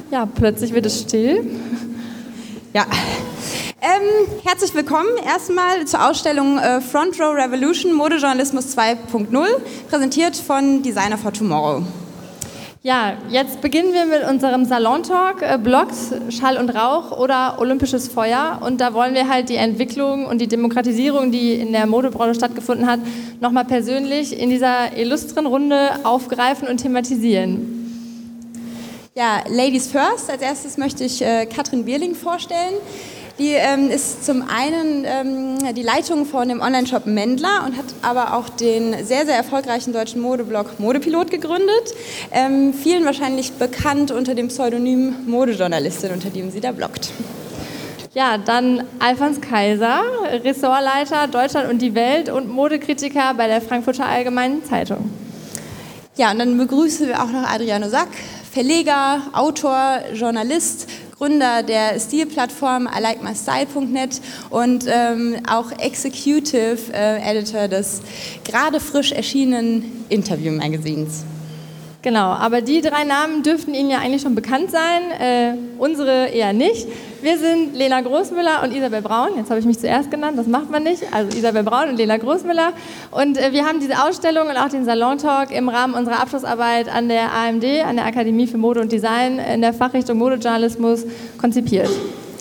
Ja, plötzlich wird es still. Ja, herzlich willkommen erstmal zur Ausstellung Front Row Revolution Modejournalismus 2.0, präsentiert von Designer for Tomorrow. Ja, jetzt beginnen wir mit unserem Salon-Talk, Blogs, Schall und Rauch oder Olympisches Feuer. Und da wollen wir halt die Entwicklung und die Demokratisierung, die in der Modebranche stattgefunden hat, nochmal persönlich in dieser illustren Runde aufgreifen und thematisieren. Ja, Ladies first. Als erstes möchte ich Katrin Bierling vorstellen. Die ist zum einen die Leitung von dem Online-Shop Mendler und hat aber auch den sehr, sehr erfolgreichen deutschen Modeblog Modepilot gegründet. Vielen wahrscheinlich bekannt unter dem Pseudonym Modejournalistin, unter dem sie da bloggt. Ja, dann Alfons Kaiser, Ressortleiter Deutschland und die Welt und Modekritiker bei der Frankfurter Allgemeinen Zeitung. Ja, und dann begrüßen wir auch noch Adriano Sack, Verleger, Autor, Journalist, Gründer der Stilplattform ilikemystyle.net und auch Executive Editor des gerade frisch erschienenen Interview-Magazins. Genau, aber die drei Namen dürften Ihnen ja eigentlich schon bekannt sein, unsere eher nicht. Wir sind Lena Großmüller und Isabel Braun. Jetzt habe ich mich zuerst genannt, das macht man nicht. Also Isabel Braun und Lena Großmüller. Und wir haben diese Ausstellung und auch den Salon-Talk im Rahmen unserer Abschlussarbeit an der AMD, an der Akademie für Mode und Design, in der Fachrichtung Modejournalismus konzipiert.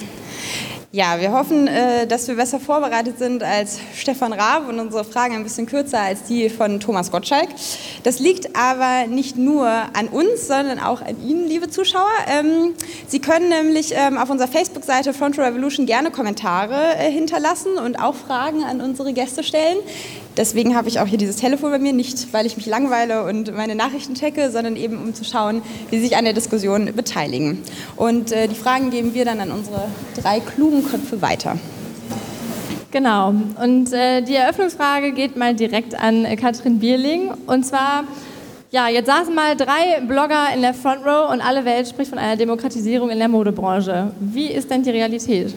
Ja, wir hoffen, dass wir besser vorbereitet sind als Stefan Raab und unsere Fragen ein bisschen kürzer als die von Thomas Gottschalk. Das liegt aber nicht nur an uns, sondern auch an Ihnen, liebe Zuschauer. Sie können nämlich auf unserer Facebook-Seite Front Row Revolution gerne Kommentare hinterlassen und auch Fragen an unsere Gäste stellen. Deswegen habe ich auch hier dieses Telefon bei mir, nicht weil ich mich langweile und meine Nachrichten checke, sondern eben um zu schauen, wie Sie sich an der Diskussion beteiligen. Und die Fragen geben wir dann an unsere drei klugen Köpfe weiter. Genau, und die Eröffnungsfrage geht mal direkt an Katrin Bierling. Und zwar, ja, jetzt saßen mal 3 Blogger in der Front Row und alle Welt spricht von einer Demokratisierung in der Modebranche. Wie ist denn die Realität?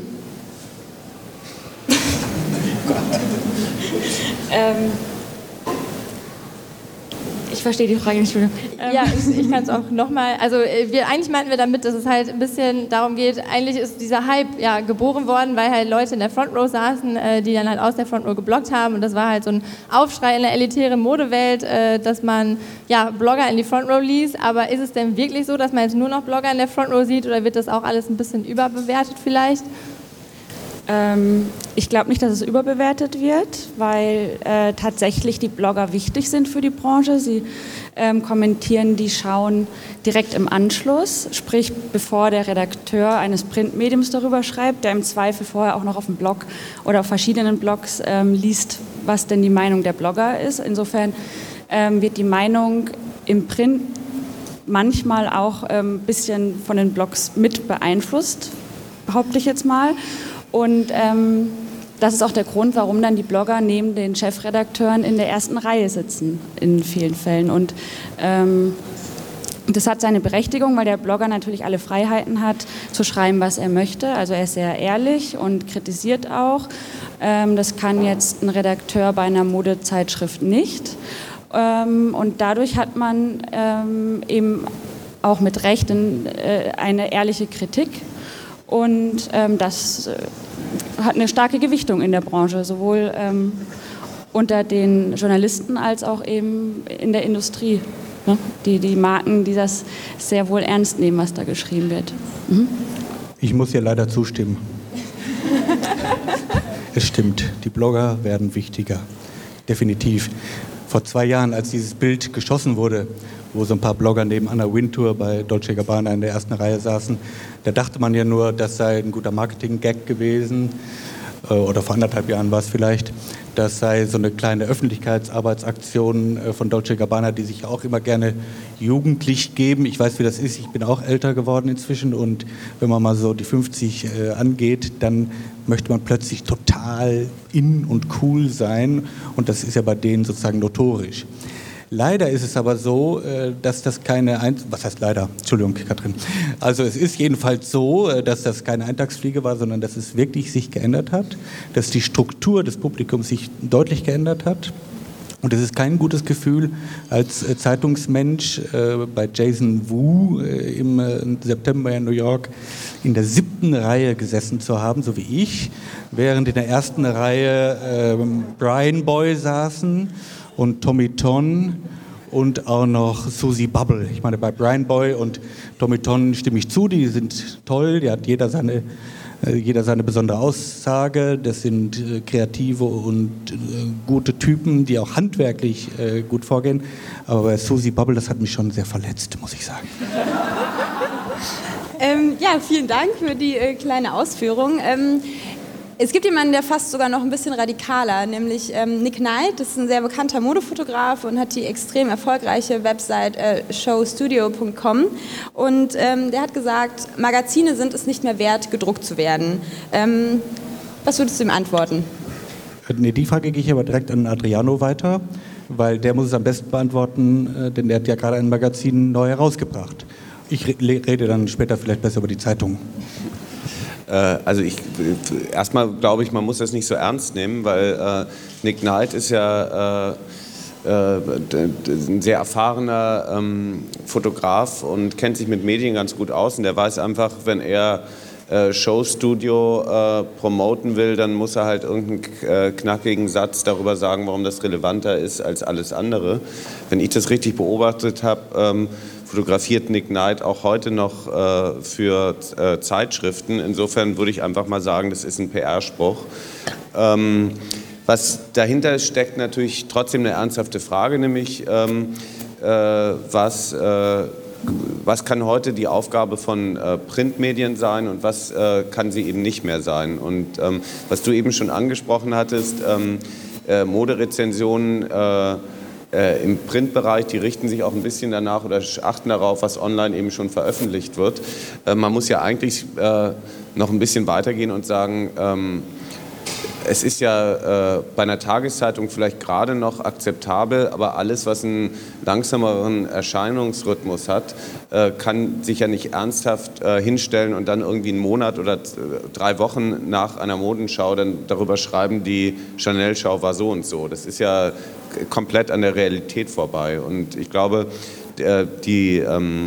Ich verstehe die Frage nicht. Ja, ich kann es auch nochmal. Also eigentlich meinten wir damit, dass es halt ein bisschen darum geht, eigentlich ist dieser Hype ja geboren worden, weil halt Leute in der Front Row saßen, die dann halt aus der Front Row gebloggt haben. Und das war halt so ein Aufschrei in der elitären Modewelt, dass man ja Blogger in die Front Row ließ. Aber ist es denn wirklich so, dass man jetzt nur noch Blogger in der Front Row sieht oder wird das auch alles ein bisschen überbewertet vielleicht? Ich glaube nicht, dass es überbewertet wird, weil tatsächlich die Blogger wichtig sind für die Branche. Sie kommentieren die Schauen direkt im Anschluss, sprich bevor der Redakteur eines Printmediums darüber schreibt, der im Zweifel vorher auch noch auf dem Blog oder auf verschiedenen Blogs liest, was denn die Meinung der Blogger ist. Insofern wird die Meinung im Print manchmal auch ein bisschen von den Blogs mit beeinflusst, behaupte ich jetzt mal. Und das ist auch der Grund, warum dann die Blogger neben den Chefredakteuren in der ersten Reihe sitzen, in vielen Fällen. Und das hat seine Berechtigung, weil der Blogger natürlich alle Freiheiten hat, zu schreiben, was er möchte. Also er ist sehr ehrlich und kritisiert auch. Das kann jetzt ein Redakteur bei einer Modezeitschrift nicht. Und dadurch hat man eben auch mit Recht eine ehrliche Kritik. Und das hat eine starke Gewichtung in der Branche, sowohl unter den Journalisten als auch eben in der Industrie. Ne? Die Marken, die das sehr wohl ernst nehmen, was da geschrieben wird. Mhm. Ich muss hier leider zustimmen. Es stimmt, die Blogger werden wichtiger, definitiv. Vor 2 Jahren, als dieses Bild geschossen wurde, wo so ein paar Blogger neben Anna Wintour bei Dolce & Gabbana in der ersten Reihe saßen, da dachte man ja nur, das sei ein guter Marketing-Gag gewesen, oder vor 1,5 Jahren war es vielleicht, das sei so eine kleine Öffentlichkeitsarbeitsaktion von Dolce & Gabbana, die sich auch immer gerne jugendlich geben. Ich weiß, wie das ist, ich bin auch älter geworden inzwischen und wenn man mal so die 50 angeht, dann möchte man plötzlich total in und cool sein und das ist ja bei denen sozusagen notorisch. Leider ist es aber so, dass das was heißt leider? Entschuldigung, Katrin. Also es ist jedenfalls so, dass das keine Eintagsfliege war, sondern dass es wirklich sich geändert hat, dass die Struktur des Publikums sich deutlich geändert hat. Und es ist kein gutes Gefühl, als Zeitungsmensch bei Jason Wu im September in New York in der 7. Reihe gesessen zu haben, so wie ich, während in der 1. Reihe Brian Boy saßen und Tommy Ton und auch noch Susie Bubble. Ich meine, bei Brian Boy und Tommy Ton stimme ich zu, die sind toll, die hat jeder seine besondere Aussage. Das sind kreative und gute Typen, die auch handwerklich gut vorgehen. Aber bei Susie Bubble, das hat mich schon sehr verletzt, muss ich sagen. Ja, vielen Dank für die kleine Ausführung. Es gibt jemanden, der fast sogar noch ein bisschen radikaler, nämlich Nick Knight. Das ist ein sehr bekannter Modefotograf und hat die extrem erfolgreiche Website showstudio.com. Und der hat gesagt, Magazine sind es nicht mehr wert, gedruckt zu werden. Was würdest du ihm antworten? Nee, die Frage gehe ich aber direkt an Adriano weiter, weil der muss es am besten beantworten, denn der hat ja gerade ein Magazin neu herausgebracht. Ich rede dann später vielleicht besser über die Zeitung. Also erstmal glaube ich, man muss das nicht so ernst nehmen, weil Nick Knight ist ja ein sehr erfahrener Fotograf und kennt sich mit Medien ganz gut aus. Und der weiß einfach, wenn er Showstudio promoten will, dann muss er halt irgendeinen knackigen Satz darüber sagen, warum das relevanter ist als alles andere. Wenn ich das richtig beobachtet habe, fotografiert Nick Knight auch heute noch für Zeitschriften. Insofern würde ich einfach mal sagen, das ist ein PR-Spruch. Was dahinter steckt, natürlich trotzdem eine ernsthafte Frage, nämlich was kann heute die Aufgabe von Printmedien sein und was kann sie eben nicht mehr sein. Und was du eben schon angesprochen hattest, Moderezensionen im Printbereich, die richten sich auch ein bisschen danach oder achten darauf, was online eben schon veröffentlicht wird. Man muss ja eigentlich noch ein bisschen weitergehen und sagen, es ist ja bei einer Tageszeitung vielleicht gerade noch akzeptabel, aber alles, was einen langsameren Erscheinungsrhythmus hat, kann sich ja nicht ernsthaft hinstellen und dann irgendwie einen Monat oder 3 Wochen nach einer Modenschau dann darüber schreiben, die Chanel-Schau war so und so. Das ist ja komplett an der Realität vorbei. Und ich glaube, die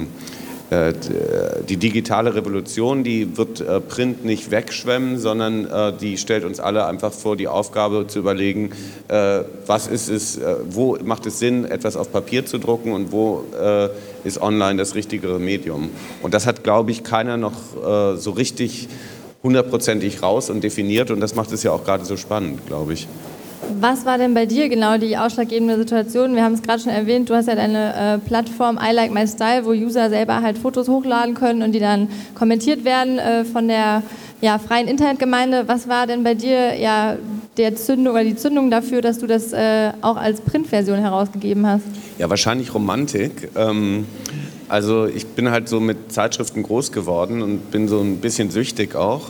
digitale Revolution, die wird Print nicht wegschwemmen, sondern die stellt uns alle einfach vor die Aufgabe zu überlegen, was ist es, wo macht es Sinn, etwas auf Papier zu drucken und wo ist online das richtigere Medium. Und das hat, glaube ich, keiner noch so richtig 100%ig raus und definiert und das macht es ja auch gerade so spannend, glaube ich. Was war denn bei dir genau die ausschlaggebende Situation? Wir haben es gerade schon erwähnt, du hast ja deine Plattform I Like My Style, wo User selber halt Fotos hochladen können und die dann kommentiert werden von der freien Internetgemeinde. Was war denn bei dir die Zündung dafür, dass du das auch als Printversion herausgegeben hast? Ja, wahrscheinlich Romantik. Also ich bin halt so mit Zeitschriften groß geworden und bin so ein bisschen süchtig auch.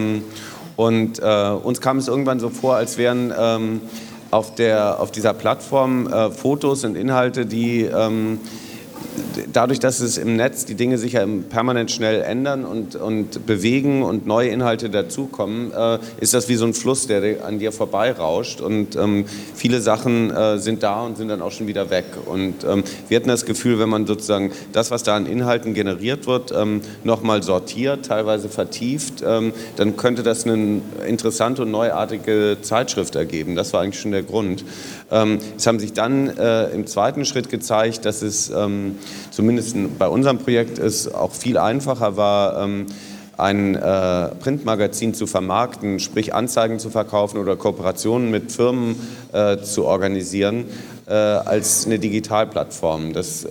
Und uns kam es irgendwann so vor, als wären auf dieser Plattform Fotos und Inhalte, die dadurch, dass es im Netz die Dinge sich ja permanent schnell ändern und bewegen und neue Inhalte dazukommen, ist das wie so ein Fluss, der an dir vorbeirauscht und viele Sachen sind da und sind dann auch schon wieder weg. Und wir hatten das Gefühl, wenn man sozusagen das, was da an Inhalten generiert wird, nochmal sortiert, teilweise vertieft, dann könnte das eine interessante und neuartige Zeitschrift ergeben. Das war eigentlich schon der Grund. Es haben sich dann im zweiten Schritt gezeigt, dass es zumindest bei unserem Projekt es auch viel einfacher war, ein Printmagazin zu vermarkten, sprich Anzeigen zu verkaufen oder Kooperationen mit Firmen zu organisieren, als eine Digitalplattform.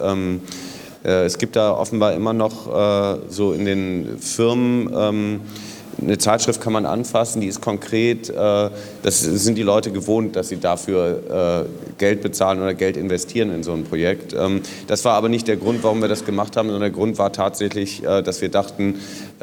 Es gibt da offenbar immer noch so in den Firmen eine Zeitschrift kann man anfassen, die ist konkret, das sind die Leute gewohnt, dass sie dafür Geld bezahlen oder Geld investieren in so ein Projekt. Das war aber nicht der Grund, warum wir das gemacht haben, sondern der Grund war tatsächlich, dass wir dachten,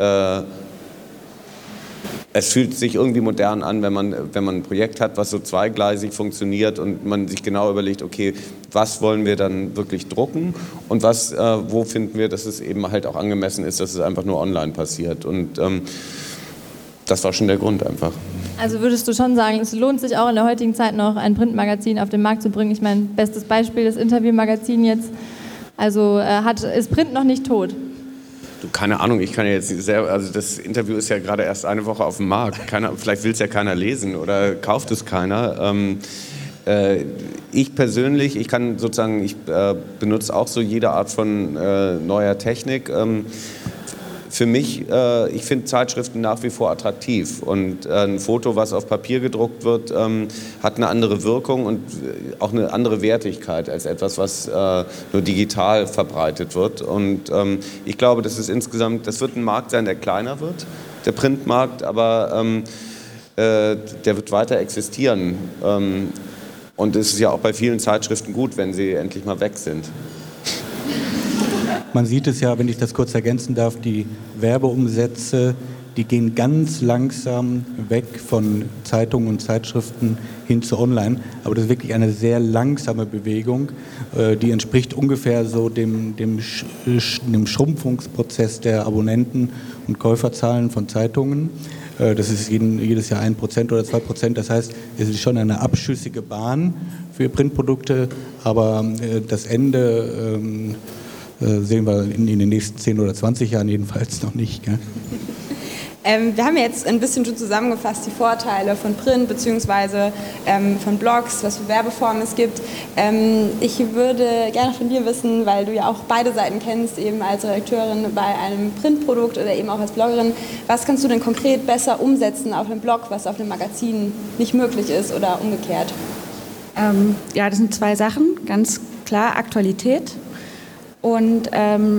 es fühlt sich irgendwie modern an, wenn man ein Projekt hat, was so zweigleisig funktioniert und man sich genau überlegt, okay, was wollen wir dann wirklich drucken und wo finden wir, dass es eben halt auch angemessen ist, dass es einfach nur online passiert. Und das war schon der Grund einfach. Also würdest du schon sagen, es lohnt sich auch in der heutigen Zeit noch ein Printmagazin auf den Markt zu bringen? Ich meine, bestes Beispiel das Interviewmagazin jetzt. Also ist Print noch nicht tot? Du, keine Ahnung, ich kann ja jetzt sehr, also das Interview ist ja gerade erst eine Woche auf dem Markt. Vielleicht will es ja keiner lesen oder kauft es keiner. Ich persönlich, ich benutze auch so jede Art von neuer Technik. Für mich, ich finde Zeitschriften nach wie vor attraktiv und ein Foto, was auf Papier gedruckt wird, hat eine andere Wirkung und auch eine andere Wertigkeit als etwas, was nur digital verbreitet wird. Und ich glaube, das wird ein Markt sein, der kleiner wird, der Printmarkt, aber der wird weiter existieren. Und es ist ja auch bei vielen Zeitschriften gut, wenn sie endlich mal weg sind. Man sieht es ja, wenn ich das kurz ergänzen darf, die Werbeumsätze, die gehen ganz langsam weg von Zeitungen und Zeitschriften hin zu Online. Aber das ist wirklich eine sehr langsame Bewegung, die entspricht ungefähr so dem Schrumpfungsprozess der Abonnenten- und Käuferzahlen von Zeitungen. Das ist jedes Jahr 1% oder 2%. Das heißt, es ist schon eine abschüssige Bahn für Printprodukte, aber das Ende sehen wir in den nächsten 10 oder 20 Jahren jedenfalls noch nicht. Gell? Wir haben jetzt ein bisschen schon zusammengefasst die Vorteile von Print bzw. von Blogs, was für Werbeformen es gibt. Ich würde gerne von dir wissen, weil du ja auch beide Seiten kennst, eben als Redakteurin bei einem Printprodukt oder eben auch als Bloggerin, was kannst du denn konkret besser umsetzen auf einem Blog, was auf einem Magazin nicht möglich ist oder umgekehrt? Ja, das sind zwei Sachen, ganz klar Aktualität und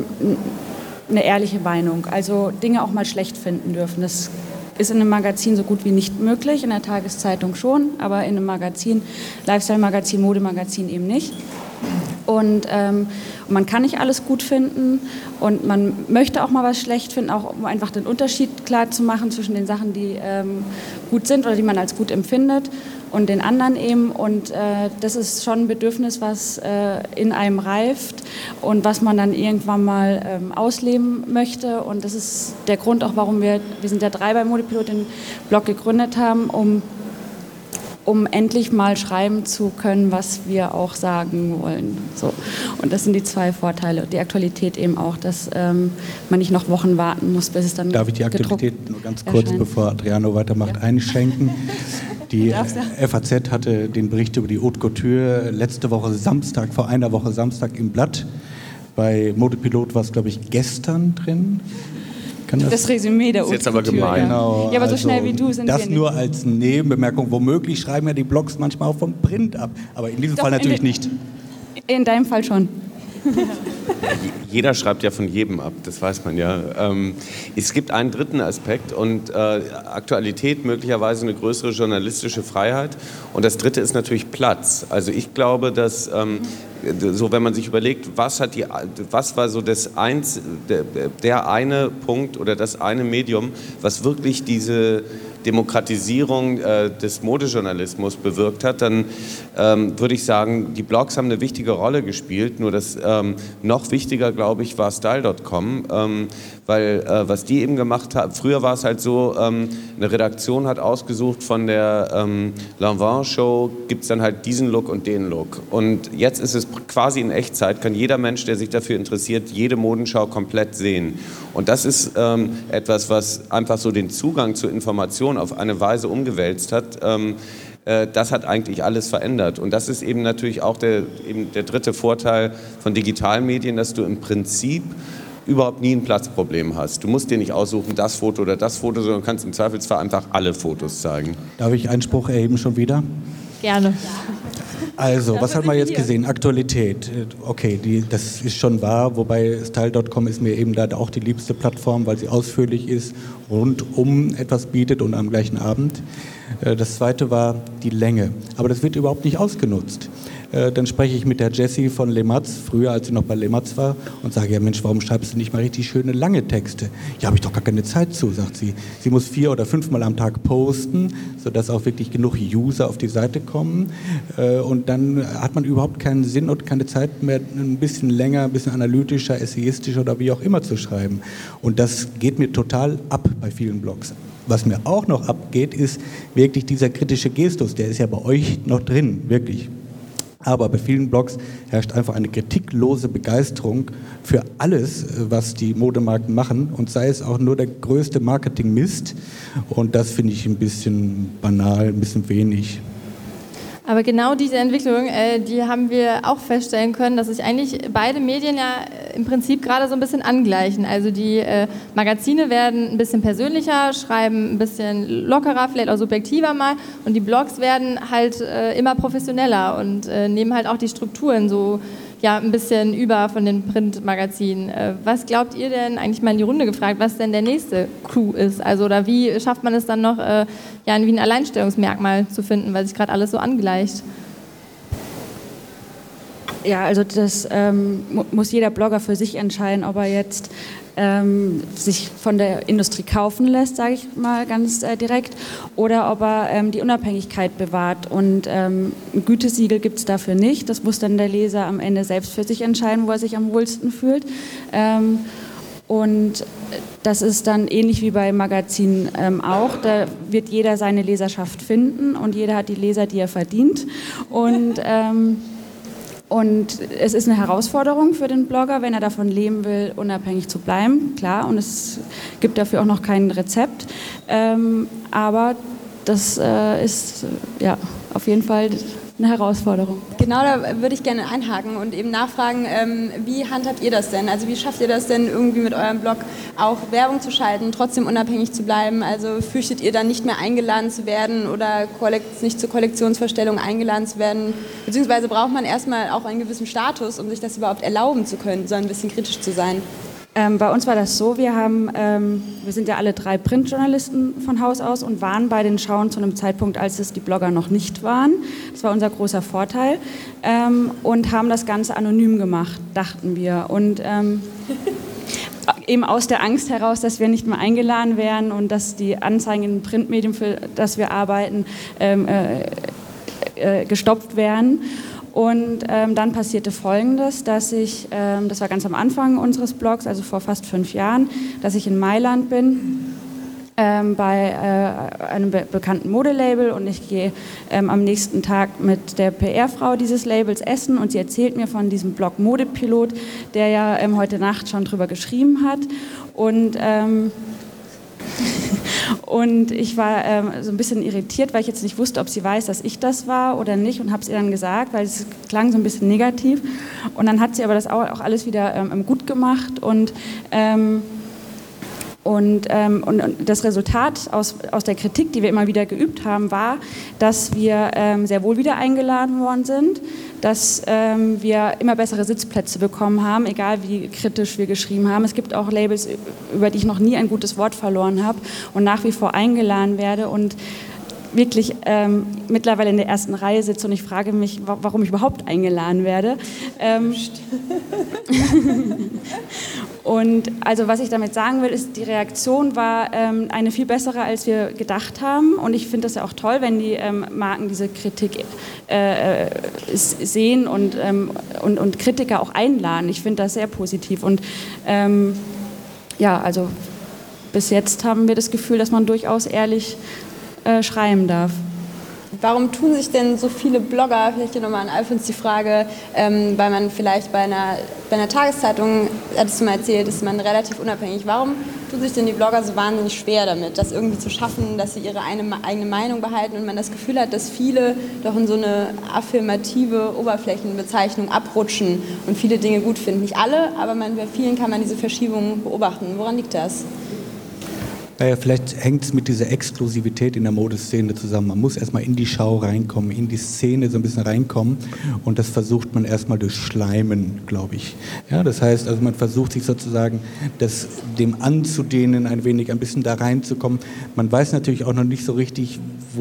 eine ehrliche Meinung, also Dinge auch mal schlecht finden dürfen. Das ist in einem Magazin so gut wie nicht möglich, in der Tageszeitung schon, aber in einem Magazin, Lifestyle-Magazin, Modemagazin eben nicht. Und man kann nicht alles gut finden und man möchte auch mal was schlecht finden, auch um einfach den Unterschied klar zu machen zwischen den Sachen, die gut sind oder die man als gut empfindet und den anderen eben. Und das ist schon ein Bedürfnis, was in einem reift und was man dann irgendwann mal ausleben möchte. Und das ist der Grund auch, warum wir sind ja 3 bei Modepilot, den Blog gegründet haben, um endlich mal schreiben zu können, was wir auch sagen wollen. So. Und das sind die 2 Vorteile. Die Aktualität eben auch, dass man nicht noch Wochen warten muss, bis es dann Darf ich die Aktualität nur ganz kurz, erscheint, bevor Adriano weitermacht, einschränken? Die FAZ hatte den Bericht über die Haute Couture letzte Woche Samstag, vor einer Woche Samstag im Blatt. Bei Modepilot war es, glaube ich, gestern drin. Das Resümee der Haute Couture. Ist jetzt aber gemein. Genau, ja, aber so schnell wie du sind wir das nicht. nur als Nebenbemerkung. Womöglich schreiben ja die Blogs manchmal auch vom Print ab. Aber in diesem Fall natürlich nicht. In deinem Fall schon. Jeder schreibt ja von jedem ab, das weiß man ja. Es gibt einen dritten Aspekt und Aktualität, möglicherweise eine größere journalistische Freiheit. Und das dritte ist natürlich Platz. Also ich glaube, dass so, wenn man sich überlegt, was war so der eine Punkt oder das eine Medium, was wirklich diese Demokratisierung des Modejournalismus bewirkt hat, dann würde ich sagen, die Blogs haben eine wichtige Rolle gespielt. Nur das noch wichtiger, glaube ich, war Style.com, weil was die eben gemacht haben, früher war es halt so, eine Redaktion hat ausgesucht von der Lanvin Show, gibt es dann halt diesen Look und den Look. Und jetzt ist es quasi in Echtzeit, kann jeder Mensch, der sich dafür interessiert, jede Modenschau komplett sehen. Und das ist etwas, was einfach so den Zugang zu Informationen auf eine Weise umgewälzt hat. Das hat eigentlich alles verändert. Und das ist eben natürlich auch der dritte Vorteil von digitalen Medien, dass du im Prinzip überhaupt nie ein Platzproblem hast. Du musst dir nicht aussuchen, das Foto oder das Foto, sondern kannst im Zweifelsfall einfach alle Fotos zeigen. Darf ich Einspruch erheben schon wieder? Gerne. Also, was haben wir jetzt gesehen? Aktualität. Okay, das ist schon wahr, wobei Style.com ist mir eben da auch die liebste Plattform, weil sie ausführlich ist, rundum etwas bietet und am gleichen Abend. Das zweite war die Länge. Aber das wird überhaupt nicht ausgenutzt. Dann spreche ich mit der Jessie von Le Matz, früher als sie noch bei Le Matz war, und sage, ja Mensch, warum schreibst du nicht mal richtig schöne lange Texte? Ja, habe ich doch gar keine Zeit zu, sagt sie. Sie muss 4 oder 5 Mal am Tag posten, sodass auch wirklich genug User auf die Seite kommen. Und dann hat man überhaupt keinen Sinn und keine Zeit mehr, ein bisschen länger, ein bisschen analytischer, essayistischer oder wie auch immer zu schreiben. Und das geht mir total ab bei vielen Blogs. Was mir auch noch abgeht, ist wirklich dieser kritische Gestus. Der ist ja bei euch noch drin, wirklich. Aber bei vielen Blogs herrscht einfach eine kritiklose Begeisterung für alles, was die Modemarken machen, und sei es auch nur der größte Marketing-Mist. Und das finde ich ein bisschen banal, ein bisschen wenig. Aber genau diese Entwicklung, die haben wir auch feststellen können, dass sich eigentlich beide Medien ja im Prinzip gerade so ein bisschen angleichen. Also die Magazine werden ein bisschen persönlicher, schreiben ein bisschen lockerer, vielleicht auch subjektiver mal, und die Blogs werden halt immer professioneller und nehmen halt auch die Strukturen so ein bisschen über von den Printmagazinen. Was glaubt ihr denn, eigentlich mal in die Runde gefragt, was denn der nächste Clou ist? Also, oder wie schafft man es dann noch, wie ein Alleinstellungsmerkmal zu finden, weil sich gerade alles so angleicht? Ja, also das muss jeder Blogger für sich entscheiden, ob er jetzt sich von der Industrie kaufen lässt, sage ich mal ganz direkt, oder ob er die Unabhängigkeit bewahrt. Und ein Gütesiegel gibt es dafür nicht. Das muss dann der Leser am Ende selbst für sich entscheiden, wo er sich am wohlsten fühlt. Und das ist dann ähnlich wie bei Magazinen auch. Da wird jeder seine Leserschaft finden und jeder hat die Leser, die er verdient. Und es ist eine Herausforderung für den Blogger, wenn er davon leben will, unabhängig zu bleiben, klar. Und es gibt dafür auch noch kein Rezept. Aber das ist auf jeden Fall eine Herausforderung. Genau, da würde ich gerne einhaken und eben nachfragen, wie handhabt ihr das denn? Also wie schafft ihr das denn irgendwie mit eurem Blog auch Werbung zu schalten, trotzdem unabhängig zu bleiben? Also fürchtet ihr dann nicht mehr eingeladen zu werden oder nicht zur Kollektionsvorstellung eingeladen zu werden? Beziehungsweise braucht man erstmal auch einen gewissen Status, um sich das überhaupt erlauben zu können, so ein bisschen kritisch zu sein? Bei uns war das so, wir sind ja alle 3 Printjournalisten von Haus aus und waren bei den Schauen zu einem Zeitpunkt, als es die Blogger noch nicht waren. Das war unser großer Vorteil und haben das Ganze anonym gemacht, dachten wir. Und eben aus der Angst heraus, dass wir nicht mehr eingeladen werden und dass die Anzeigen im Printmedium, für das wir arbeiten, gestoppt werden. Und dann passierte Folgendes, dass ich, das war ganz am Anfang unseres Blogs, also vor fast 5 Jahren, dass ich in Mailand bin bei einem bekannten Modelabel und ich gehe am nächsten Tag mit der PR-Frau dieses Labels essen und sie erzählt mir von diesem Blog Modepilot, der ja heute Nacht schon drüber geschrieben hat. Und ich war so ein bisschen irritiert, weil ich jetzt nicht wusste, ob sie weiß, dass ich das war oder nicht, und habe es ihr dann gesagt, weil es klang so ein bisschen negativ. Und dann hat sie aber das auch alles wieder gut gemacht und das Resultat aus der Kritik, die wir immer wieder geübt haben, war, dass wir sehr wohl wieder eingeladen worden sind, dass wir immer bessere Sitzplätze bekommen haben, egal wie kritisch wir geschrieben haben. Es gibt auch Labels, über die ich noch nie ein gutes Wort verloren habe und nach wie vor eingeladen werde und wirklich mittlerweile in der ersten Reihe sitze und ich frage mich, warum ich überhaupt eingeladen werde. Und also was ich damit sagen will, ist, die Reaktion war eine viel bessere, als wir gedacht haben. Und ich finde das ja auch toll, wenn die Marken diese Kritik sehen und Kritiker auch einladen. Ich finde das sehr positiv. Und also bis jetzt haben wir das Gefühl, dass man durchaus ehrlich schreiben darf. Warum tun sich denn so viele Blogger, vielleicht hier nochmal an Alfons die Frage, weil man vielleicht bei einer Tageszeitung, hattest du mal erzählt, ist man relativ unabhängig. Warum tun sich denn die Blogger so wahnsinnig schwer damit, das irgendwie zu schaffen, dass sie ihre eigene Meinung behalten und man das Gefühl hat, dass viele doch in so eine affirmative Oberflächenbezeichnung abrutschen und viele Dinge gut finden? Nicht alle, aber bei vielen kann man diese Verschiebungen beobachten. Woran liegt das? Naja, vielleicht hängt es mit dieser Exklusivität in der Modeszene zusammen. Man muss erstmal in die Schau reinkommen, in die Szene so ein bisschen reinkommen und das versucht man erstmal durch Schleimen, glaube ich. Ja, das heißt, also man versucht sich sozusagen dem anzudehnen, ein bisschen da reinzukommen. Man weiß natürlich auch noch nicht so richtig,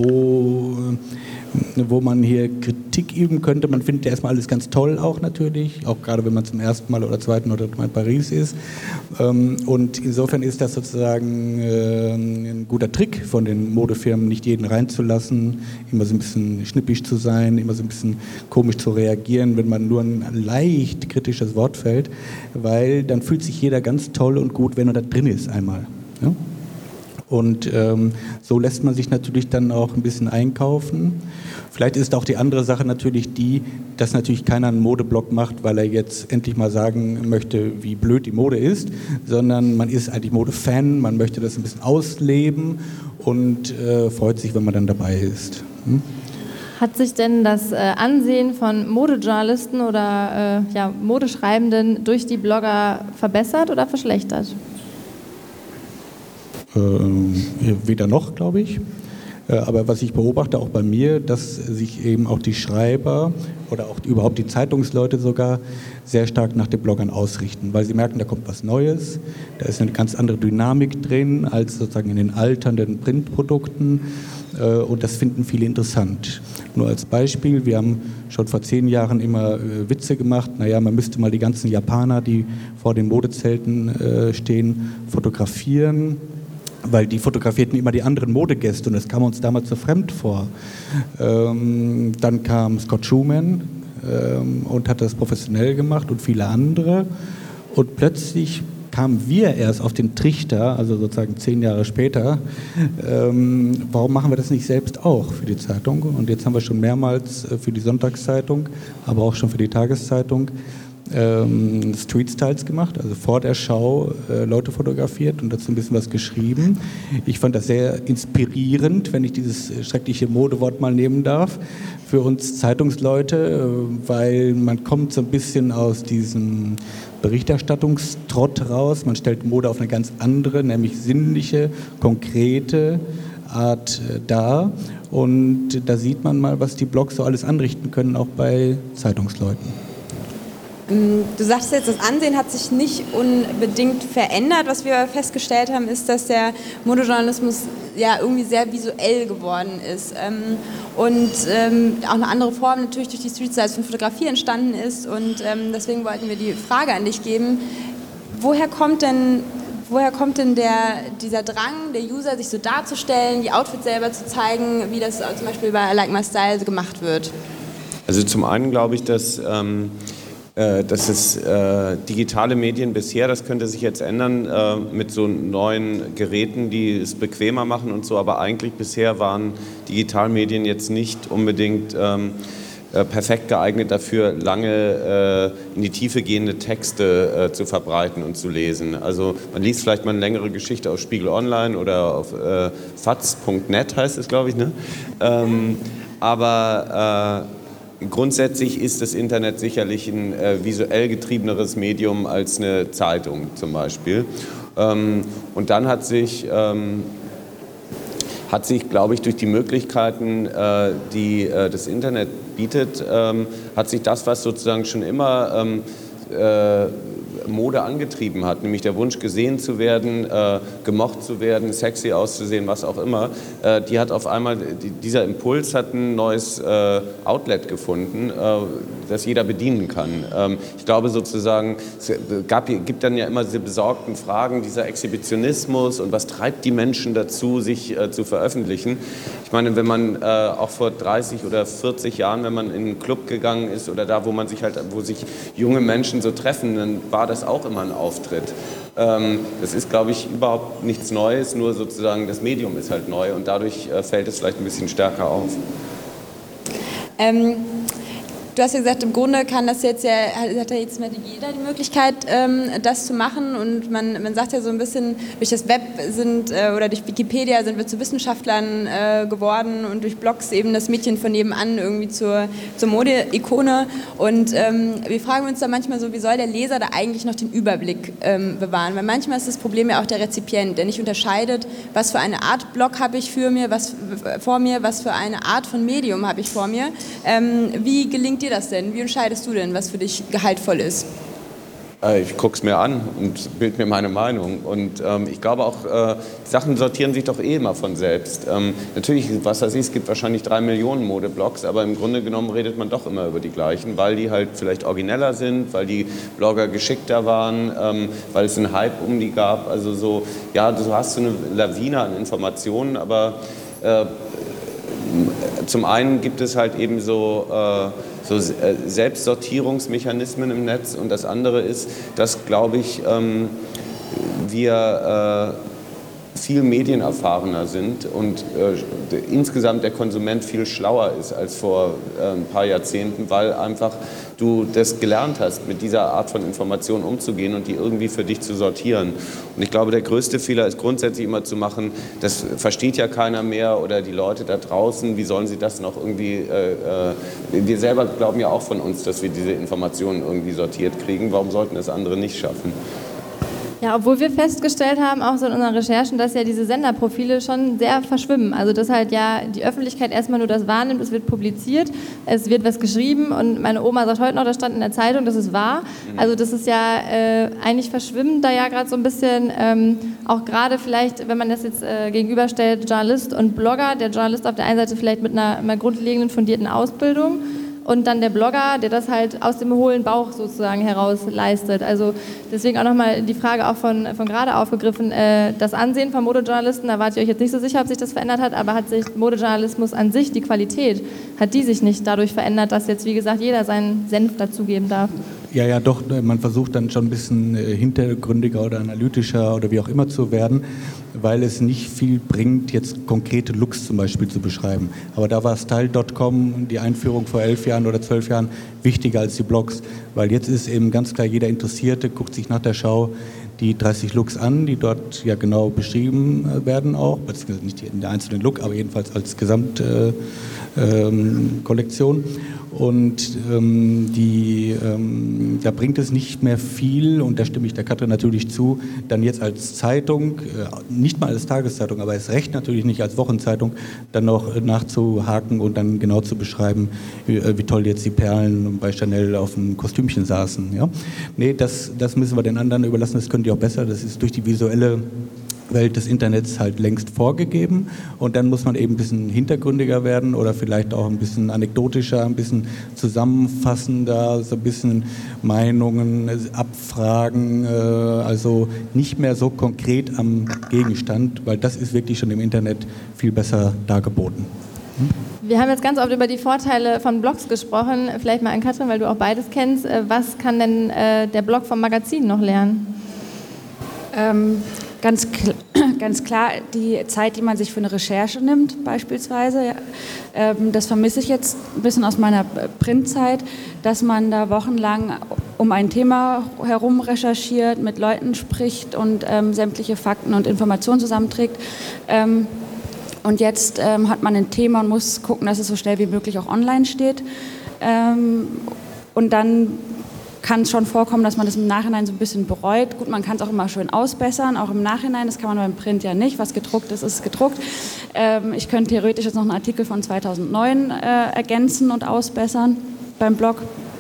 wo man hier Kritik üben könnte. Man findet ja erstmal alles ganz toll auch natürlich, auch gerade wenn man zum ersten Mal oder zweiten oder dritten Mal in Paris ist. Und insofern ist das sozusagen ein guter Trick von den Modefirmen, nicht jeden reinzulassen, immer so ein bisschen schnippisch zu sein, immer so ein bisschen komisch zu reagieren, wenn man nur ein leicht kritisches Wort fällt, weil dann fühlt sich jeder ganz toll und gut, wenn er da drin ist einmal. Ja? Und so lässt man sich natürlich dann auch ein bisschen einkaufen. Vielleicht ist auch die andere Sache natürlich die, dass natürlich keiner einen Modeblog macht, weil er jetzt endlich mal sagen möchte, wie blöd die Mode ist, sondern man ist eigentlich Modefan, man möchte das ein bisschen ausleben und freut sich, wenn man dann dabei ist. Hat sich denn das Ansehen von Modejournalisten oder Modeschreibenden durch die Blogger verbessert oder verschlechtert? Weder noch, glaube ich. Aber was ich beobachte, auch bei mir, dass sich eben auch die Schreiber oder auch überhaupt die Zeitungsleute sogar sehr stark nach den Bloggern ausrichten, weil sie merken, da kommt was Neues, da ist eine ganz andere Dynamik drin als sozusagen in den alternden Printprodukten und das finden viele interessant. Nur als Beispiel, wir haben schon vor 10 Jahren immer Witze gemacht, man müsste mal die ganzen Japaner, die vor den Modezelten stehen, fotografieren, weil die fotografierten immer die anderen Modegäste und das kam uns damals so fremd vor. Dann kam Scott Schumann und hat das professionell gemacht und viele andere und plötzlich kamen wir erst auf den Trichter, also sozusagen 10 Jahre später, warum machen wir das nicht selbst auch für die Zeitung? Und jetzt haben wir schon mehrmals für die Sonntagszeitung, aber auch schon für die Tageszeitung Street Styles gemacht, also vor der Schau Leute fotografiert und dazu ein bisschen was geschrieben. Ich fand das sehr inspirierend, wenn ich dieses schreckliche Modewort mal nehmen darf, für uns Zeitungsleute, weil man kommt so ein bisschen aus diesem Berichterstattungstrott raus. Man stellt Mode auf eine ganz andere, nämlich sinnliche, konkrete Art dar. Und da sieht man mal, was die Blogs so alles anrichten können, auch bei Zeitungsleuten. Du sagst jetzt, das Ansehen hat sich nicht unbedingt verändert. Was wir festgestellt haben, ist, dass der Modejournalismus ja irgendwie sehr visuell geworden ist und auch eine andere Form natürlich durch die Street Styles von Fotografie entstanden ist und deswegen wollten wir die Frage an dich geben, woher kommt denn dieser Drang der User, sich so darzustellen, die Outfits selber zu zeigen, wie das zum Beispiel bei I Like My Style gemacht wird? Also zum einen glaube ich, dass es digitale Medien bisher, das könnte sich jetzt ändern mit so neuen Geräten, die es bequemer machen und so, aber eigentlich bisher waren Digitalmedien jetzt nicht unbedingt perfekt geeignet dafür, lange in die Tiefe gehende Texte zu verbreiten und zu lesen. Also man liest vielleicht mal eine längere Geschichte auf Spiegel Online oder auf faz.net heißt es, glaube ich, ne? Aber grundsätzlich ist das Internet sicherlich ein visuell getriebeneres Medium als eine Zeitung zum Beispiel. Und dann hat sich, glaube ich, durch die Möglichkeiten, die das Internet bietet, hat sich das, was sozusagen schon immer Mode angetrieben hat, nämlich der Wunsch, gesehen zu werden, gemocht zu werden, sexy auszusehen, was auch immer, die hat auf einmal, dieser Impuls hat ein neues Outlet gefunden, das jeder bedienen kann. Ich glaube sozusagen, es gibt dann ja immer diese besorgten Fragen, dieser Exhibitionismus und was treibt die Menschen dazu, sich zu veröffentlichen. Ich meine, wenn man auch vor 30 oder 40 Jahren, wenn man in einen Club gegangen ist oder da, wo sich junge Menschen so treffen, dann war das auch immer ein Auftritt. Das ist, glaube ich, überhaupt nichts Neues, nur sozusagen das Medium ist halt neu und dadurch fällt es vielleicht ein bisschen stärker auf. Du hast ja gesagt, im Grunde hat ja jetzt mehr jeder die Möglichkeit, das zu machen und man sagt ja so ein bisschen, durch das Web oder durch Wikipedia sind wir zu Wissenschaftlern geworden und durch Blogs eben das Mädchen von nebenan irgendwie zur Mode-Ikone und wir fragen uns da manchmal so, wie soll der Leser da eigentlich noch den Überblick bewahren, weil manchmal ist das Problem ja auch der Rezipient, der nicht unterscheidet, was für eine Art Blog habe ich was für eine Art von Medium habe ich vor mir, wie gelingt dir das denn? Wie entscheidest du denn, was für dich gehaltvoll ist? Ich gucke es mir an und bilde mir meine Meinung. Und ich glaube auch, Sachen sortieren sich doch immer von selbst. Natürlich, was weiß ich, es gibt wahrscheinlich 3 Millionen Modeblogs, aber im Grunde genommen redet man doch immer über die gleichen, weil die halt vielleicht origineller sind, weil die Blogger geschickter waren, weil es einen Hype um die gab. Also so, ja, du hast so eine Lawine an Informationen, aber zum einen gibt es halt eben so Selbstsortierungsmechanismen im Netz und das andere ist, dass, glaube ich, wir viel medienerfahrener sind und insgesamt der Konsument viel schlauer ist als vor ein paar Jahrzehnten, weil einfach du das gelernt hast, mit dieser Art von Informationen umzugehen und die irgendwie für dich zu sortieren. Und ich glaube, der größte Fehler ist grundsätzlich immer zu machen, das versteht ja keiner mehr oder die Leute da draußen, wie sollen sie das noch irgendwie, wir selber glauben ja auch von uns, dass wir diese Informationen irgendwie sortiert kriegen, warum sollten das andere nicht schaffen? Ja, obwohl wir festgestellt haben, auch so in unseren Recherchen, dass ja diese Senderprofile schon sehr verschwimmen. Also dass halt ja die Öffentlichkeit erstmal nur das wahrnimmt, es wird publiziert, es wird was geschrieben und meine Oma sagt heute noch, das stand in der Zeitung, das ist wahr. Also das ist ja eigentlich verschwimmt da ja gerade so ein bisschen, auch gerade vielleicht, wenn man das jetzt gegenüberstellt, Journalist und Blogger, der Journalist auf der einen Seite vielleicht mit einer grundlegenden, fundierten Ausbildung, und dann der Blogger, der das halt aus dem hohlen Bauch sozusagen heraus leistet. Also deswegen auch nochmal die Frage auch von gerade aufgegriffen, das Ansehen von Modejournalisten, da wart ihr euch jetzt nicht so sicher, ob sich das verändert hat, aber hat sich Modejournalismus an sich, die Qualität, hat die sich nicht dadurch verändert, dass jetzt, wie gesagt, jeder seinen Senf dazugeben darf? Ja, doch, man versucht dann schon ein bisschen hintergründiger oder analytischer oder wie auch immer zu werden, weil es nicht viel bringt, jetzt konkrete Looks zum Beispiel zu beschreiben. Aber da war Style.com, die Einführung vor 11 Jahren oder 12 Jahren, wichtiger als die Blogs, weil jetzt ist eben ganz klar, jeder Interessierte guckt sich nach der Schau die 30 Looks an, die dort ja genau beschrieben werden auch, beziehungsweise nicht in der einzelnen Look, aber jedenfalls als Gesamtkollektion. Und da bringt es nicht mehr viel, und da stimme ich der Katrin natürlich zu, dann jetzt als Zeitung, nicht mal als Tageszeitung, aber erst recht natürlich nicht als Wochenzeitung, dann noch nachzuhaken und dann genau zu beschreiben, wie toll jetzt die Perlen bei Chanel auf dem Kostümchen saßen. Ja? Nee, das müssen wir den anderen überlassen, das können die auch besser, das ist durch die visuelle Welt des Internets halt längst vorgegeben, und dann muss man eben ein bisschen hintergründiger werden oder vielleicht auch ein bisschen anekdotischer, ein bisschen zusammenfassender, so ein bisschen Meinungen abfragen, also nicht mehr so konkret am Gegenstand, weil das ist wirklich schon im Internet viel besser dargeboten. Wir haben jetzt ganz oft über die Vorteile von Blogs gesprochen, vielleicht mal an Katrin, weil du auch beides kennst. Was kann denn der Blog vom Magazin noch lernen? Ganz klar, die Zeit, die man sich für eine Recherche nimmt, beispielsweise, das vermisse ich jetzt ein bisschen aus meiner Printzeit, dass man da wochenlang um ein Thema herum recherchiert, mit Leuten spricht und sämtliche Fakten und Informationen zusammenträgt. Und jetzt hat man ein Thema und muss gucken, dass es so schnell wie möglich auch online steht. Und dann kann es schon vorkommen, dass man das im Nachhinein so ein bisschen bereut. Gut, man kann es auch immer schön ausbessern, auch im Nachhinein. Das kann man beim Print ja nicht. Was gedruckt ist, ist gedruckt. Ich könnte theoretisch jetzt noch einen Artikel von 2009 ergänzen und ausbessern beim Blog.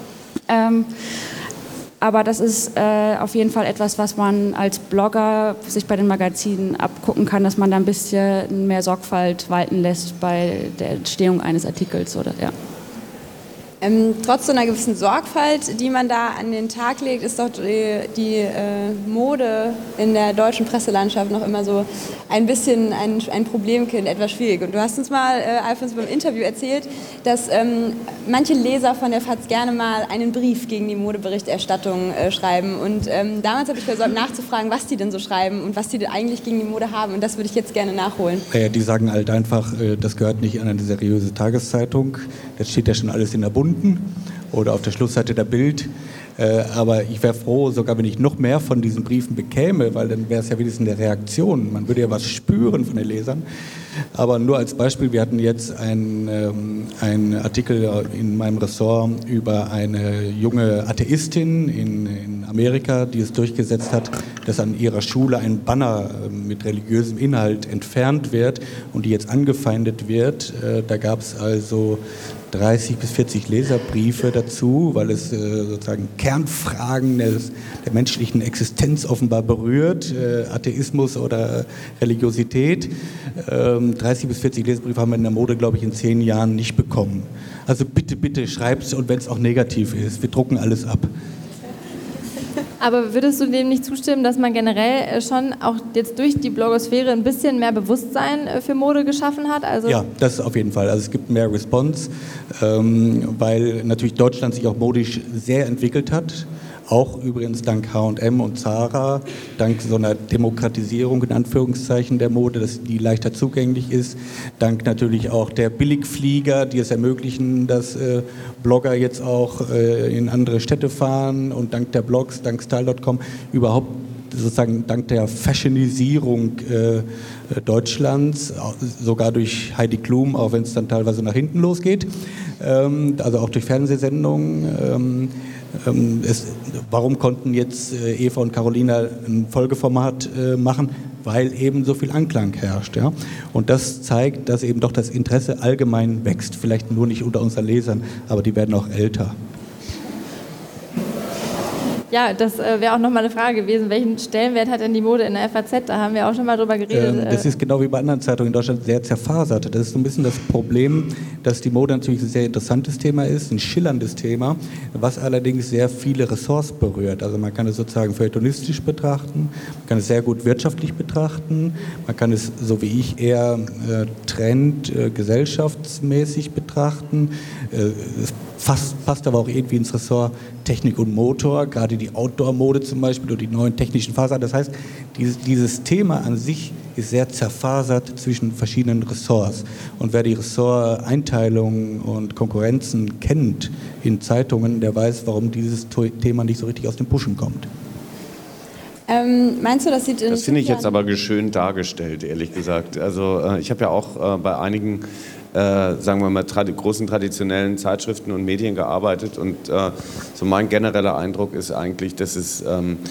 Aber das ist auf jeden Fall etwas, was man als Blogger sich bei den Magazinen abgucken kann, dass man da ein bisschen mehr Sorgfalt walten lässt bei der Entstehung eines Artikels. Oder, ja. Trotz so einer gewissen Sorgfalt, die man da an den Tag legt, ist doch die Mode in der deutschen Presselandschaft noch immer so ein bisschen ein Problemkind, etwas schwierig. Und du hast uns mal, Alfons, beim Interview erzählt, dass manche Leser von der FAZ gerne mal einen Brief gegen die Modeberichterstattung schreiben. Und damals habe ich versucht nachzufragen, was die denn so schreiben und was die denn eigentlich gegen die Mode haben. Und das würde ich jetzt gerne nachholen. Die sagen halt einfach, das gehört nicht an eine seriöse Tageszeitung. Das steht ja schon alles in der Bund oder auf der Schlussseite der Bild. Aber ich wäre froh, sogar wenn ich noch mehr von diesen Briefen bekäme, weil dann wäre es ja wenigstens eine Reaktion. Man würde ja was spüren von den Lesern. Aber nur als Beispiel, wir hatten jetzt einen Artikel in meinem Ressort über eine junge Atheistin in Amerika, die es durchgesetzt hat, dass an ihrer Schule ein Banner mit religiösem Inhalt entfernt wird und die jetzt angefeindet wird. Da gab es also 30 bis 40 Leserbriefe dazu, weil es sozusagen Kernfragen der menschlichen Existenz offenbar berührt, Atheismus oder Religiosität. 30 bis 40 Leserbriefe haben wir in der Mode, glaube ich, in 10 Jahren nicht bekommen. Also bitte, bitte schreibt's, und wenn es auch negativ ist, wir drucken alles ab. Aber würdest du dem nicht zustimmen, dass man generell schon auch jetzt durch die Blogosphäre ein bisschen mehr Bewusstsein für Mode geschaffen hat? Also ja, das auf jeden Fall. Also es gibt mehr Response, weil natürlich Deutschland sich auch modisch sehr entwickelt hat. Auch übrigens dank H&M und Zara, dank so einer Demokratisierung in Anführungszeichen der Mode, dass die leichter zugänglich ist, dank natürlich auch der Billigflieger, die es ermöglichen, dass Blogger jetzt auch in andere Städte fahren, und dank der Blogs, dank Style.com, überhaupt sozusagen dank der Fashionisierung Deutschlands, sogar durch Heidi Klum, auch wenn es dann teilweise nach hinten losgeht, also auch durch Fernsehsendungen. Warum konnten jetzt Eva und Carolina ein Folgeformat machen? Weil eben so viel Anklang herrscht. Ja? Und das zeigt, dass eben doch das Interesse allgemein wächst. Vielleicht nur nicht unter unseren Lesern, aber die werden auch älter. Ja, das wäre auch nochmal eine Frage gewesen. Welchen Stellenwert hat denn die Mode in der FAZ? Da haben wir auch schon mal drüber geredet. Das ist genau wie bei anderen Zeitungen in Deutschland sehr zerfasert. Das ist so ein bisschen das Problem, dass die Mode natürlich ein sehr interessantes Thema ist, ein schillerndes Thema, was allerdings sehr viele Ressorts berührt. Also man kann es sozusagen feuilletonistisch betrachten, man kann es sehr gut wirtschaftlich betrachten, man kann es, so wie ich, eher gesellschaftsmäßig betrachten. Es passt aber auch irgendwie ins Ressort Technik und Motor, gerade die Outdoor-Mode zum Beispiel oder die neuen technischen Fasern. Das heißt, dieses Thema an sich ist sehr zerfasert zwischen verschiedenen Ressorts. Und wer die Ressorteinteilungen und Konkurrenzen kennt in Zeitungen, der weiß, warum dieses Thema nicht so richtig aus den Puschen kommt. Meinst du, das sieht in... Das finde ich jetzt aber geschönt dargestellt, ehrlich gesagt. Also ich habe ja auch bei einigen sagen wir mal, großen traditionellen Zeitschriften und Medien gearbeitet, und so mein genereller Eindruck ist eigentlich, dass es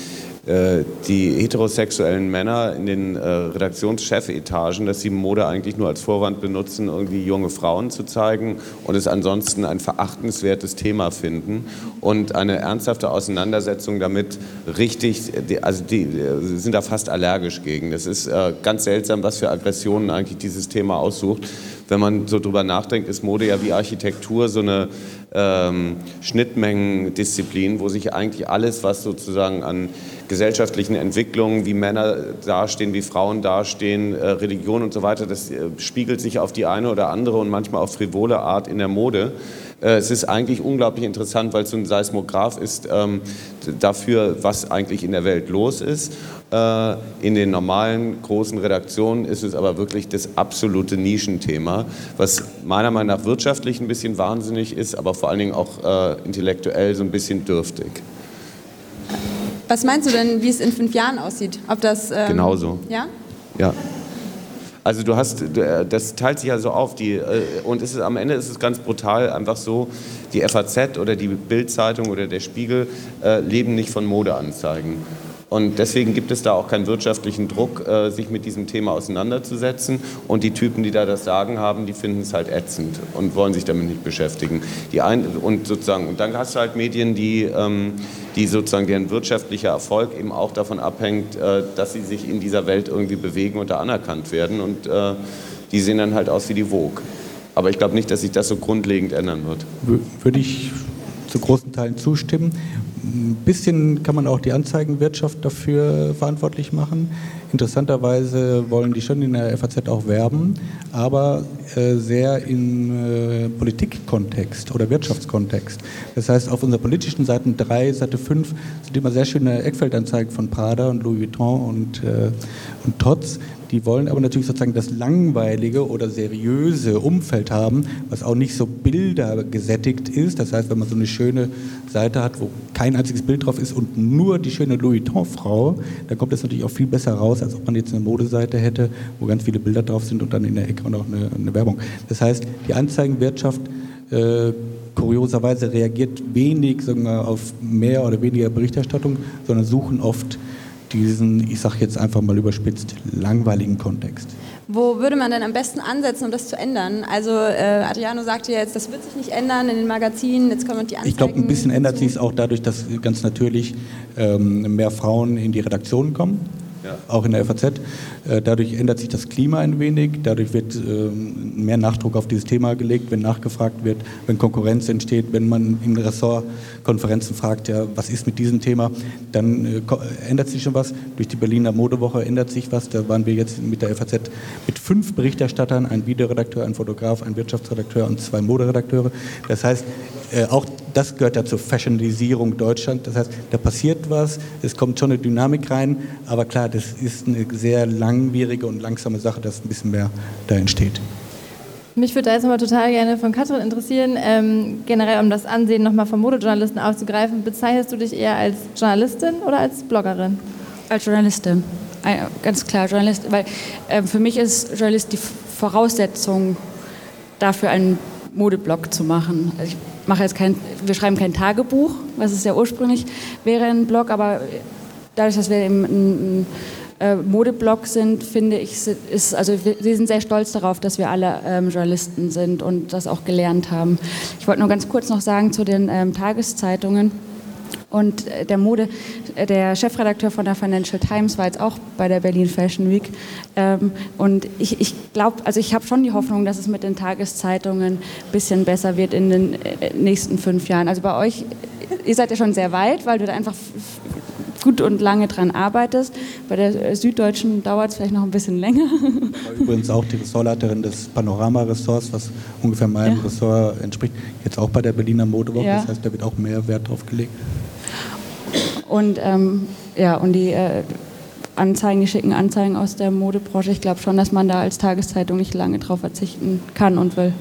die heterosexuellen Männer in den Redaktionschefetagen, dass sie Mode eigentlich nur als Vorwand benutzen, irgendwie junge Frauen zu zeigen, und es ansonsten ein verachtenswertes Thema finden und eine ernsthafte Auseinandersetzung damit richtig, also die sind da fast allergisch gegen. Das ist ganz seltsam, was für Aggressionen eigentlich dieses Thema aussucht. Wenn man so drüber nachdenkt, ist Mode ja wie Architektur so eine Schnittmengendisziplin, wo sich eigentlich alles, was sozusagen an gesellschaftlichen Entwicklungen, wie Männer dastehen, wie Frauen dastehen, Religion und so weiter, das spiegelt sich auf die eine oder andere und manchmal auf frivole Art in der Mode. Es ist eigentlich unglaublich interessant, weil es so ein Seismograph ist dafür, was eigentlich in der Welt los ist. In den normalen großen Redaktionen ist es aber wirklich das absolute Nischenthema, was meiner Meinung nach wirtschaftlich ein bisschen wahnsinnig ist, aber vor allen Dingen auch intellektuell so ein bisschen dürftig. Was meinst du denn, wie es in 5 Jahren aussieht? Ob das genauso. Ja? Ja. Also das teilt sich ja so auf, und am Ende ist es ganz brutal einfach so, die FAZ oder die Bild-Zeitung oder der Spiegel leben nicht von Modeanzeigen. Und deswegen gibt es da auch keinen wirtschaftlichen Druck, sich mit diesem Thema auseinanderzusetzen. Und die Typen, die da das Sagen haben, die finden es halt ätzend und wollen sich damit nicht beschäftigen. Und dann hast du halt Medien, die sozusagen deren wirtschaftlicher Erfolg eben auch davon abhängt, dass sie sich in dieser Welt irgendwie bewegen und da anerkannt werden. Und die sehen dann halt aus wie die Vogue. Aber ich glaube nicht, dass sich das so grundlegend ändern wird. Würde ich zu großen Teilen zustimmen. Ein bisschen kann man auch die Anzeigenwirtschaft dafür verantwortlich machen. Interessanterweise wollen die schon in der FAZ auch werben, aber sehr im Politikkontext oder Wirtschaftskontext. Das heißt, auf unserer politischen Seite 3, Seite 5 sind immer sehr schöne Eckfeldanzeigen von Prada und Louis Vuitton und Tod's. Die wollen aber natürlich sozusagen das langweilige oder seriöse Umfeld haben, was auch nicht so bildergesättigt ist. Das heißt, wenn man so eine schöne Seite hat, wo kein einziges Bild drauf ist und nur die schöne Louis Vuitton-Frau, dann kommt das natürlich auch viel besser raus, als ob man jetzt eine Modeseite hätte, wo ganz viele Bilder drauf sind und dann in der Ecke auch noch eine Werbung. Das heißt, die Anzeigenwirtschaft kurioserweise reagiert wenig, sagen wir, auf mehr oder weniger Berichterstattung, sondern suchen oft diesen, ich sage jetzt einfach mal überspitzt, langweiligen Kontext. Wo würde man denn am besten ansetzen, um das zu ändern? Also Adriano sagte jetzt, das wird sich nicht ändern in den Magazinen, jetzt kommen die Anzeigen. Ich glaube, ein bisschen ändert sich es auch dadurch, dass ganz natürlich mehr Frauen in die Redaktionen kommen. Ja. Auch in der FAZ. Dadurch ändert sich das Klima ein wenig, dadurch wird mehr Nachdruck auf dieses Thema gelegt, wenn nachgefragt wird, wenn Konkurrenz entsteht, wenn man in Ressortkonferenzen fragt, ja, was ist mit diesem Thema, dann ändert sich schon was. Durch die Berliner Modewoche ändert sich was, da waren wir jetzt mit der FAZ mit 5 Berichterstattern, ein Videoredakteur, ein Fotograf, ein Wirtschaftsredakteur und 2 Moderedakteure. Das heißt, auch das gehört ja zur Fashionisierung Deutschland. Das heißt, da passiert was, es kommt schon eine Dynamik rein, aber klar, das ist eine sehr langwierige und langsame Sache, dass ein bisschen mehr da entsteht. Mich würde da jetzt nochmal total gerne von Katrin interessieren, generell um das Ansehen nochmal von Modejournalisten aufzugreifen. Bezeichnest du dich eher als Journalistin oder als Bloggerin? Als Journalistin, ganz klar Journalist, weil für mich ist Journalist die Voraussetzung dafür, einen Modeblog zu machen. Also wir schreiben kein Tagebuch, was es ja ursprünglich wäre, ein Blog, aber dadurch, dass wir eben ein Modeblog sind, finde ich, wir sind sehr stolz darauf, dass wir alle Journalisten sind und das auch gelernt haben. Ich wollte nur ganz kurz noch sagen zu den Tageszeitungen und der Chefredakteur von der Financial Times war jetzt auch bei der Berlin Fashion Week und ich glaube, also ich habe schon die Hoffnung, dass es mit den Tageszeitungen ein bisschen besser wird in den nächsten 5 Jahren. Also bei euch, ihr seid ja schon sehr weit, weil du da einfach gut und lange dran arbeitest. Bei der Süddeutschen dauert es vielleicht noch ein bisschen länger. Übrigens auch die Ressortleiterin des Panorama-Ressorts, was ungefähr meinem Ressort entspricht, jetzt auch bei der Berliner Modewoche. Ja. Das heißt, da wird auch mehr Wert drauf gelegt. Und und die Anzeigen, die schicken Anzeigen aus der Modebranche. Ich glaube schon, dass man da als Tageszeitung nicht lange drauf verzichten kann und will.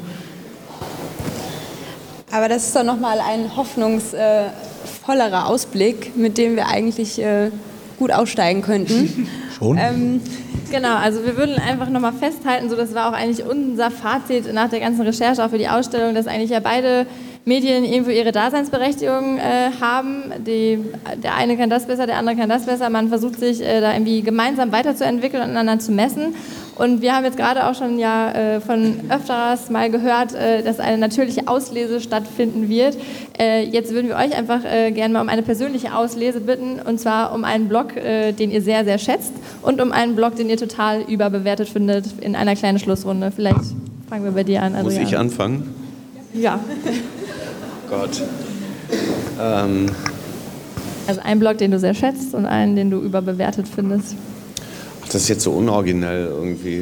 Aber das ist doch nochmal ein hoffnungsvollerer Ausblick, mit dem wir eigentlich gut aussteigen könnten. Schon? Genau, also wir würden einfach nochmal festhalten, so das war auch eigentlich unser Fazit nach der ganzen Recherche auch für die Ausstellung, dass eigentlich ja beide Medien irgendwo ihre Daseinsberechtigung haben. Der eine kann das besser, der andere kann das besser. Man versucht sich da irgendwie gemeinsam weiterzuentwickeln und aneinander zu messen. Und wir haben jetzt gerade auch schon von öfters mal gehört, dass eine natürliche Auslese stattfinden wird. Jetzt würden wir euch einfach gerne mal um eine persönliche Auslese bitten, und zwar um einen Blog, den ihr sehr, sehr schätzt, und um einen Blog, den ihr total überbewertet findet, in einer kleinen Schlussrunde. Vielleicht fangen wir bei dir an, Adrian. Muss ich anfangen? Ja. Gott. Also einen Blog, den du sehr schätzt, und einen, den du überbewertet findest. Das ist jetzt so unoriginell irgendwie.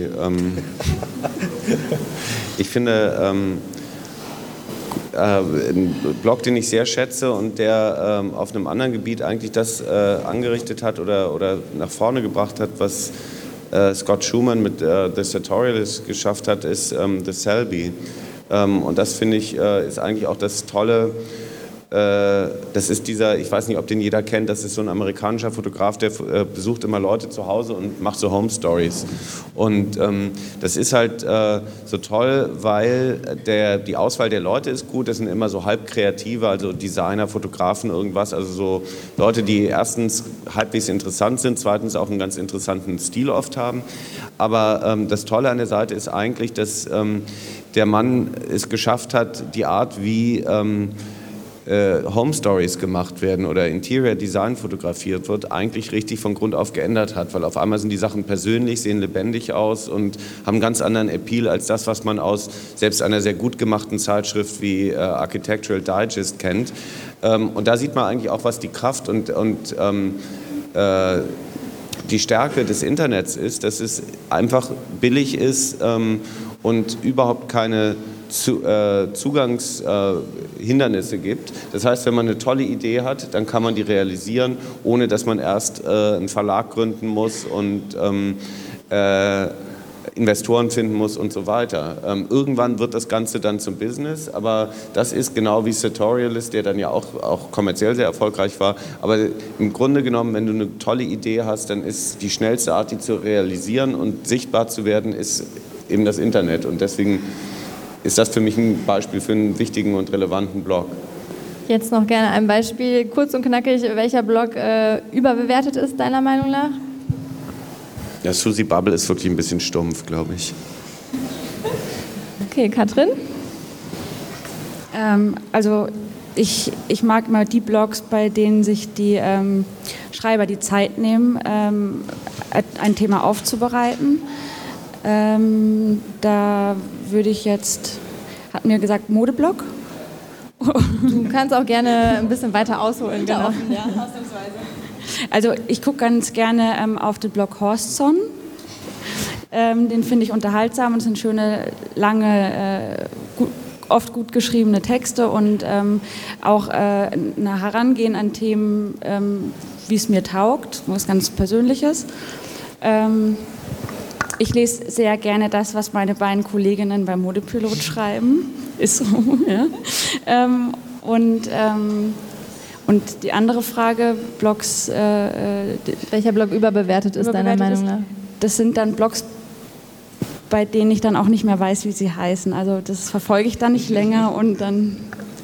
Ich finde, ein Blog, den ich sehr schätze und der auf einem anderen Gebiet eigentlich das angerichtet hat oder nach vorne gebracht hat, was Scott Schumann mit The Sartorialist geschafft hat, ist The Selby. Und das finde ich ist eigentlich auch das Tolle. Das ist dieser, ich weiß nicht, ob den jeder kennt, das ist so ein amerikanischer Fotograf, der besucht immer Leute zu Hause und macht so Home Stories. Und das ist halt so toll, weil die Auswahl der Leute ist gut, das sind immer so halb kreative, also Designer, Fotografen, irgendwas, also so Leute, die erstens halbwegs interessant sind, zweitens auch einen ganz interessanten Stil oft haben. Aber das Tolle an der Seite ist eigentlich, dass der Mann es geschafft hat, die Art, wie Home Stories gemacht werden oder Interior Design fotografiert wird, eigentlich richtig von Grund auf geändert hat, weil auf einmal sind die Sachen persönlich, sehen lebendig aus und haben einen ganz anderen Appeal als das, was man aus selbst einer sehr gut gemachten Zeitschrift wie Architectural Digest kennt. Und da sieht man eigentlich auch, was die Kraft und die Stärke des Internets ist, dass es einfach billig ist und überhaupt keine Zugangshindernisse gibt. Das heißt, wenn man eine tolle Idee hat, dann kann man die realisieren, ohne dass man erst einen Verlag gründen muss und Investoren finden muss und so weiter. Irgendwann wird das Ganze dann zum Business, aber das ist genau wie Sartorialist, der dann ja auch kommerziell sehr erfolgreich war. Aber im Grunde genommen, wenn du eine tolle Idee hast, dann ist die schnellste Art, die zu realisieren und sichtbar zu werden, ist eben das Internet. Und deswegen ist das für mich ein Beispiel für einen wichtigen und relevanten Blog. Jetzt noch gerne ein Beispiel, kurz und knackig, welcher Blog überbewertet ist, deiner Meinung nach? Ja, Susie Bubble ist wirklich ein bisschen stumpf, glaube ich. Okay, Katrin? Also ich mag mal die Blogs, bei denen sich die Schreiber die Zeit nehmen, ein Thema aufzubereiten. Da würde ich jetzt, hat mir gesagt, Modeblog? Du kannst auch gerne ein bisschen weiter ausholen. Genau. Ja, ausnahmsweise. Also ich gucke ganz gerne auf den Blog Horstson. Den finde ich unterhaltsam und es sind schöne, lange, oft gut geschriebene Texte und auch ein Herangehen an Themen, wie es mir taugt, was ganz Persönliches. Ich lese sehr gerne das, was meine beiden Kolleginnen beim Modepilot schreiben. Ist so, ja. Und die andere Frage, Blogs... welcher Blog überbewertet ist deiner Meinung nach? Das sind dann Blogs, bei denen ich dann auch nicht mehr weiß, wie sie heißen. Also das verfolge ich dann nicht länger und dann...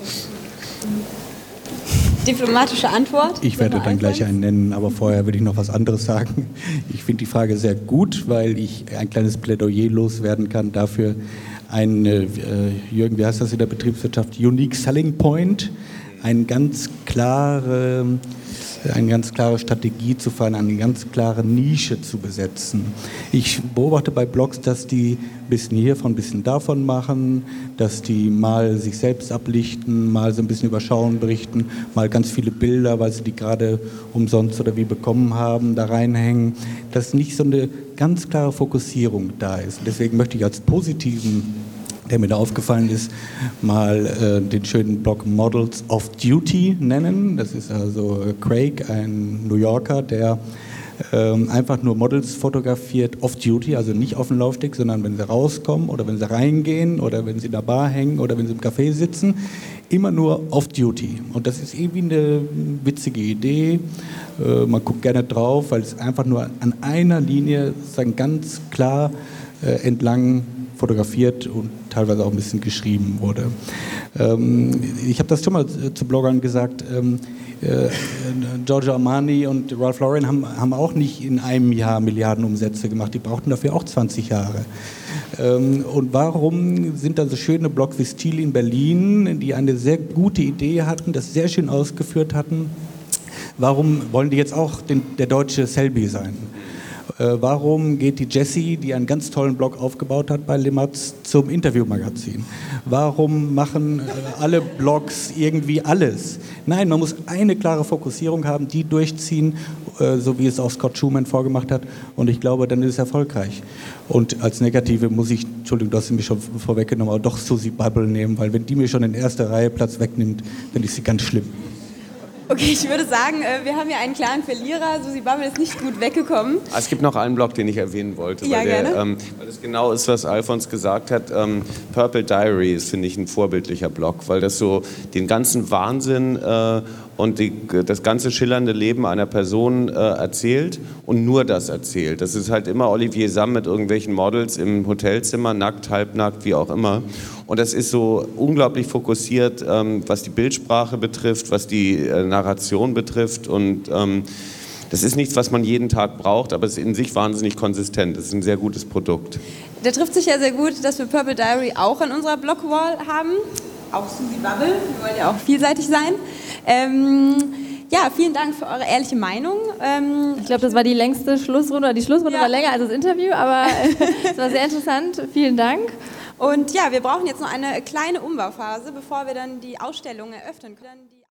Diplomatische Antwort? Ich werde dann gleich einen nennen, aber vorher will ich noch was anderes sagen. Ich finde die Frage sehr gut, weil ich ein kleines Plädoyer loswerden kann dafür, Jürgen, wie heißt das in der Betriebswirtschaft? Unique Selling Point, eine ganz klare Strategie zu fahren, eine ganz klare Nische zu besetzen. Ich beobachte bei Blogs, dass die ein bisschen hiervon, ein bisschen davon machen, dass die mal sich selbst ablichten, mal so ein bisschen über Schauen berichten, mal ganz viele Bilder, weil sie die gerade umsonst oder wie bekommen haben, da reinhängen, dass nicht so eine ganz klare Fokussierung da ist. Deswegen möchte ich als positiven, der mir da aufgefallen ist, mal den schönen Blog Models of Duty nennen. Das ist also Craig, ein New Yorker, der einfach nur Models fotografiert off Duty, also nicht auf dem Laufsteg, sondern wenn sie rauskommen oder wenn sie reingehen oder wenn sie in der Bar hängen oder wenn sie im Café sitzen, immer nur off Duty. Und das ist irgendwie eine witzige Idee. Man guckt gerne drauf, weil es einfach nur an einer Linie sozusagen ganz klar entlang fotografiert und teilweise auch ein bisschen geschrieben wurde. Ich habe das schon mal zu Bloggern gesagt, Giorgio Armani und Ralph Lauren haben auch nicht in einem Jahr Milliardenumsätze gemacht, die brauchten dafür auch 20 Jahre. Und warum sind da so schöne Blogs wie Stil in Berlin, die eine sehr gute Idee hatten, das sehr schön ausgeführt hatten, warum wollen die jetzt auch der deutsche Selby sein? Warum geht die Jessie, die einen ganz tollen Blog aufgebaut hat bei Limatz, zum Interviewmagazin? Warum machen alle Blogs irgendwie alles? Nein, man muss eine klare Fokussierung haben, die durchziehen, so wie es auch Scott Schumann vorgemacht hat. Und ich glaube, dann ist es erfolgreich. Und als Negative muss ich, Entschuldigung, du hast sie mir schon vorweggenommen, aber doch Susie Bubble nehmen, weil wenn die mir schon in erster Reihe Platz wegnimmt, dann ist sie ganz schlimm. Okay, ich würde sagen, wir haben hier einen klaren Verlierer. Susie Bubble ist nicht gut weggekommen. Es gibt noch einen Blog, den ich erwähnen wollte, ja, weil das genau ist, was Alfons gesagt hat. Purple Diary ist, finde ich, ein vorbildlicher Blog, weil das so den ganzen Wahnsinn und das ganze schillernde Leben einer Person erzählt und nur das erzählt. Das ist halt immer Olivier Sam mit irgendwelchen Models im Hotelzimmer, nackt, halbnackt, wie auch immer. Und das ist so unglaublich fokussiert, was die Bildsprache betrifft, was die Narration betrifft. Und das ist nichts, was man jeden Tag braucht, aber es ist in sich wahnsinnig konsistent. Das ist ein sehr gutes Produkt. Der trifft sich ja sehr gut, dass wir Purple Diary auch in unserer Blogwall haben. Auch Susie Bubble, wir wollen ja auch vielseitig sein. Ja, vielen Dank für eure ehrliche Meinung. Ich glaube, das war die längste Schlussrunde. Die Schlussrunde war länger als das Interview, aber es war sehr interessant. Vielen Dank. Und ja, wir brauchen jetzt noch eine kleine Umbauphase, bevor wir dann die Ausstellung eröffnen können.